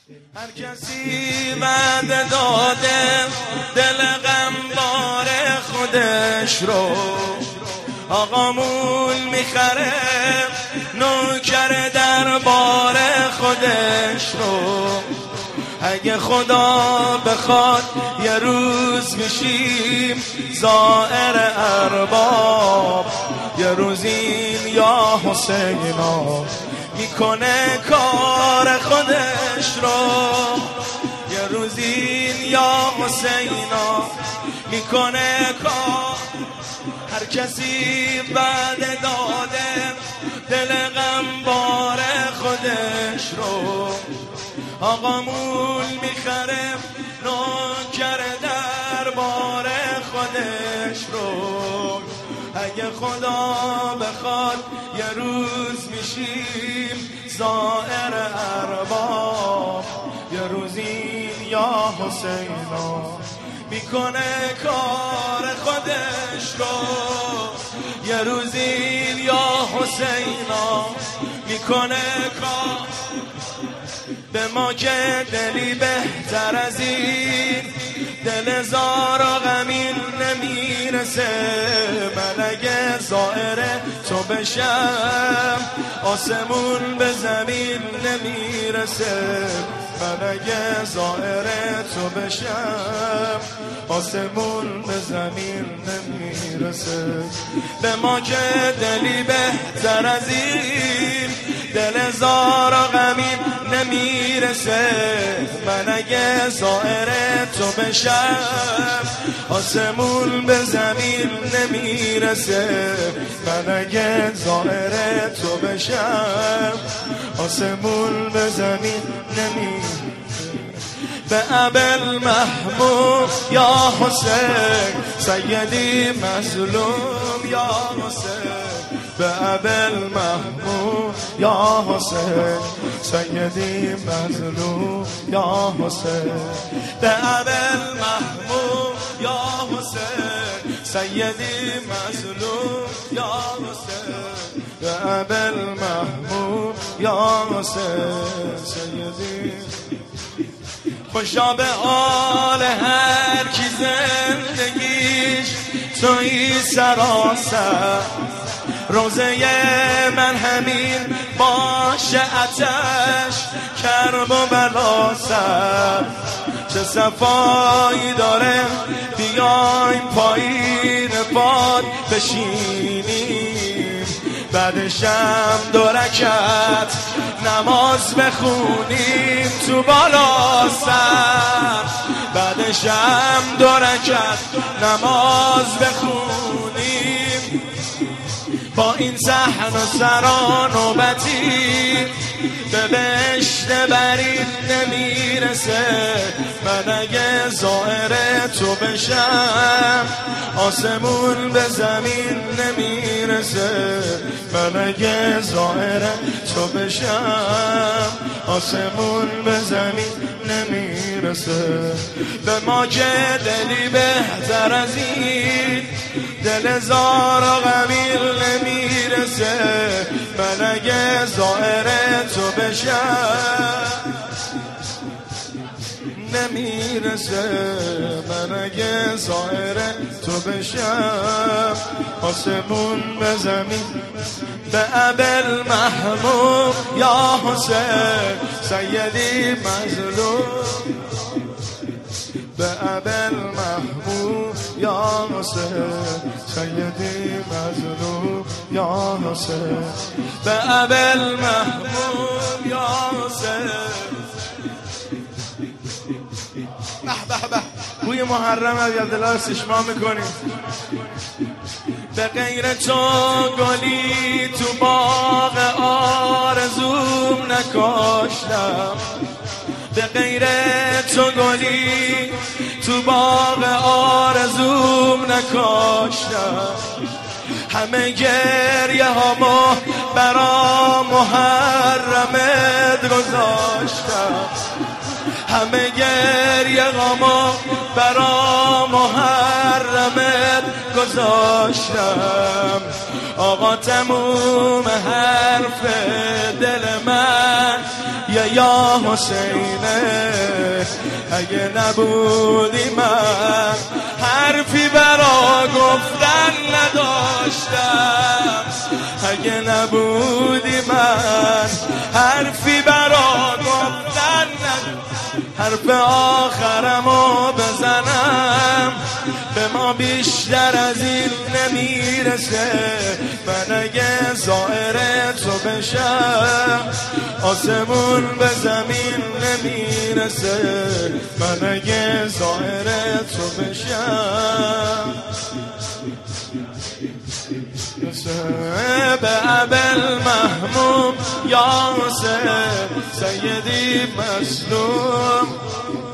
هر کسی وعده داده دل غمبار خودش رو، آقامون میخره نوکر دربار خودش رو. اگه خدا بخواد یه روز میشیم زائر ارباب، یه روز این یا حسینا میکنه کار خودش رو، یه روز این یا حسینا میکنه کار. هر کسی وعده داده دل غمبار خودش رو، آقامون میخره نوکر دربار خودش رو. اگه خدا بخواد یه روز میشیم زائر ارباب، یه روز این یا حسینا میکنه کار خودش رو، یه روز این یا حسینا میکنه کار. به ما که دلی بهتر از این دل زار و غمین نمیرسه. من اگه زائر تو بشم آسمون به زمین نمیرسه. من اگه زائر تو بشم آسمون به زمین نمیرسه. به ما که دلی بهتر از این دل زار و غمین نمیرسه. من اگه زائر تو بشم آسمون به زمین نمیرسه. من اگه زائر تو بشم آسمون به زمین نمیرسه. به ابل محمود یا حسین سیدی مظلوم یا حسین. به ابل محمود یا حسین سیدی مظلوم یا حسین. به ابل محمود یا حسین سیدی مظلوم یا حسین. به ابل محمود یا حسین سیدی. خوشا به حال هر کی زندگیش توی سراسر. روزه من همین باشه آتش کرب و بلا سر. چه صفایی داره بیایم پایین باد بشینیم. بعدشم دو رکعت نماز بخونیم تو بالا سر. بعدشم دو رکعت نماز بخونیم. با این صحن و سران و نوبتی به بهشت برین نمیرسه. من اگه زائر تو بشم آسمون به زمین نمیرسه. من اگه زائر تو بشم آسمون به زمین نمیرسه. به ما که دلی بهتر از این دل زار و غمیر نمیرسه. من اگه زائر تو بشم نمیرسه. من اگه زائر تو بشم آسمون به زمین. به ابل محمود یا حسین سیدی مظلوم. به ابل محمود یا حسین سیدی مظلوم یا حسین. به ابل محمود یا حسین. به به به بوی محرم از یلدلا استشمام میکنیم. به غیر تو گلی تو باغ آرزوم نکاشتم. به غیر تو گلی تو باغ آرزوم نکاشتم. همه گریه هامو برا محرمت گذاشتم. همه گریه هامو برا محرمت گذاشتم. آقا تموم حرف دل من یا حسینه اگه نبودی من حرفی برا گفتن نداشتم، اگه نبودی من حرفی برا گفتن نداشتم، حرف آخرمو بزنم به ما بیشتر از این نمیرسه. من اگه زائر تو بشم آسمون به زمین نمیرسه. من اگه زائر تو بشم به ابل محموم یا حسین سیدی مظلوم